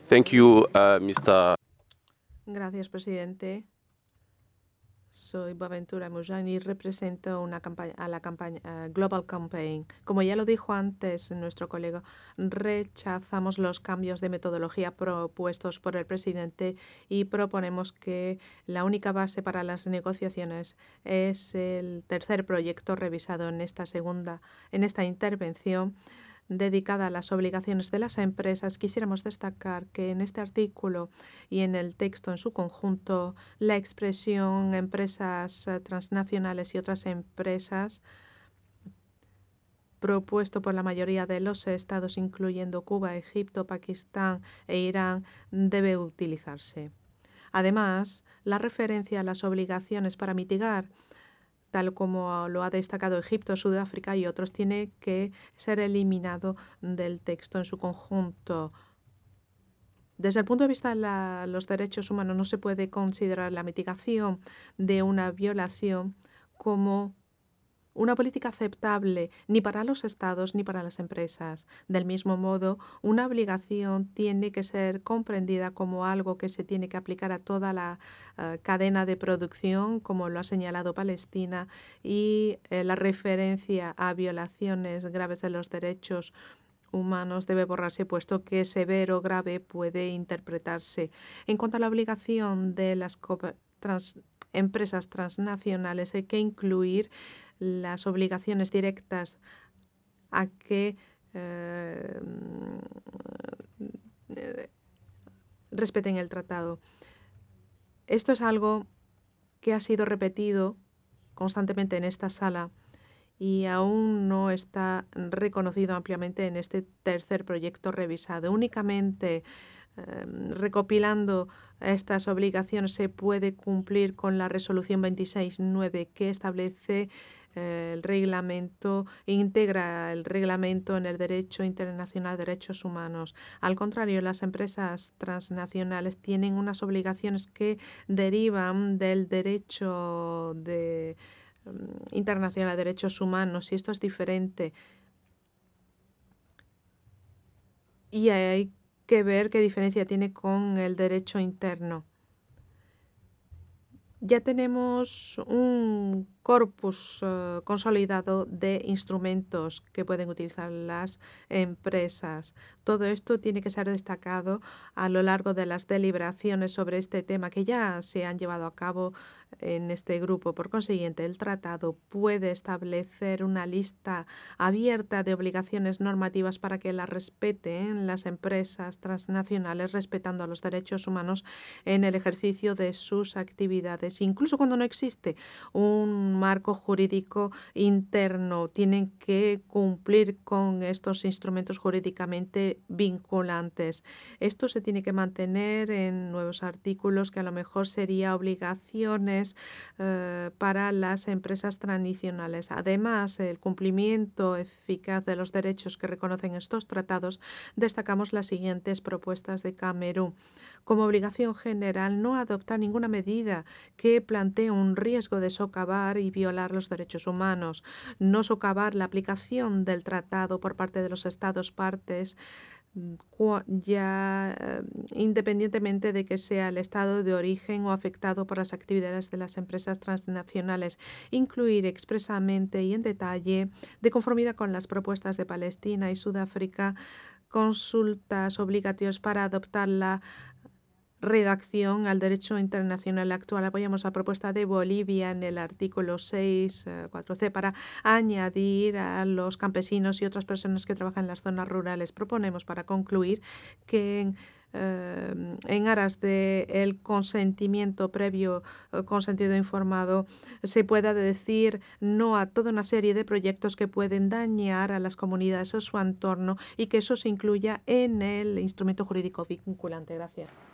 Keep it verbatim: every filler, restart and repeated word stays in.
Thank you, uh, mister Gracias, presidente. Soy Boaventura Mujani y represento una campaña, a la campaña uh, Global Campaign. Como ya lo dijo antes nuestro colega, rechazamos los cambios de metodología propuestos por el presidente y proponemos que la única base para las negociaciones es el tercer proyecto revisado en esta segunda, en esta intervención dedicada a las obligaciones de las empresas. Quisiéramos destacar que en este artículo y en el texto en su conjunto, la expresión empresas eh, transnacionales y otras empresas propuesto por la mayoría de los estados, incluyendo Cuba, Egipto, Pakistán e Irán, debe utilizarse. Además, la referencia a las obligaciones para mitigar, tal como lo ha destacado Egipto, Sudáfrica y otros, tiene que ser eliminado del texto en su conjunto. Desde el punto de vista de los derechos humanos, no se puede considerar la mitigación de una violación como una política aceptable ni para los estados ni para las empresas. Del mismo modo, una obligación tiene que ser comprendida como algo que se tiene que aplicar a toda la uh, cadena de producción, como lo ha señalado Palestina, y eh, la referencia a violaciones graves de los derechos humanos debe borrarse, puesto que severo o grave puede interpretarse. En cuanto a la obligación de las trans empresas transnacionales, hay que incluir las obligaciones directas a que eh, respeten el tratado. Esto es algo que ha sido repetido constantemente en esta sala y aún no está reconocido ampliamente en este tercer proyecto revisado. Únicamente eh, recopilando estas obligaciones se puede cumplir con la resolución veintiséis nueve que establece eh, el reglamento, integra el reglamento en el derecho internacional de derechos humanos. Al contrario, las empresas transnacionales tienen unas obligaciones que derivan del derecho de internacional de derechos humanos y esto es diferente y hay que ver qué diferencia tiene con el derecho interno. Ya tenemos un corpus uh, consolidado de instrumentos que pueden utilizar las empresas. Todo esto tiene que ser destacado a lo largo de las deliberaciones sobre este tema que ya se han llevado a cabo en este grupo. Por consiguiente, el tratado puede establecer una lista abierta de obligaciones normativas para que las respeten las empresas transnacionales, respetando los derechos humanos en el ejercicio de sus actividades. Incluso cuando no existe un marco jurídico interno, tienen que cumplir con estos instrumentos jurídicamente vinculantes. Esto se tiene que mantener en nuevos artículos que a lo mejor sería obligaciones eh, para las empresas tradicionales. Además, el cumplimiento eficaz de los derechos que reconocen estos tratados, destacamos las siguientes propuestas de Camerún. Como obligación general, no adoptar ninguna medida que plantee un riesgo de socavar y violar los derechos humanos, no socavar la aplicación del tratado por parte de los Estados partes, ya eh, independientemente de que sea el estado de origen o afectado por las actividades de las empresas transnacionales, incluir expresamente y en detalle, de conformidad con las propuestas de Palestina y Sudáfrica, consultas obligatorias para adoptar la redacción al derecho internacional actual. Apoyamos la propuesta de Bolivia en el artículo seis punto cuatro c para añadir a los campesinos y otras personas que trabajan en las zonas rurales. Proponemos, para concluir, que en eh, en aras del consentimiento previo, eh, consentido informado, se pueda decir no a toda una serie de proyectos que pueden dañar a las comunidades o su entorno y que eso se incluya en el instrumento jurídico vinculante. Gracias.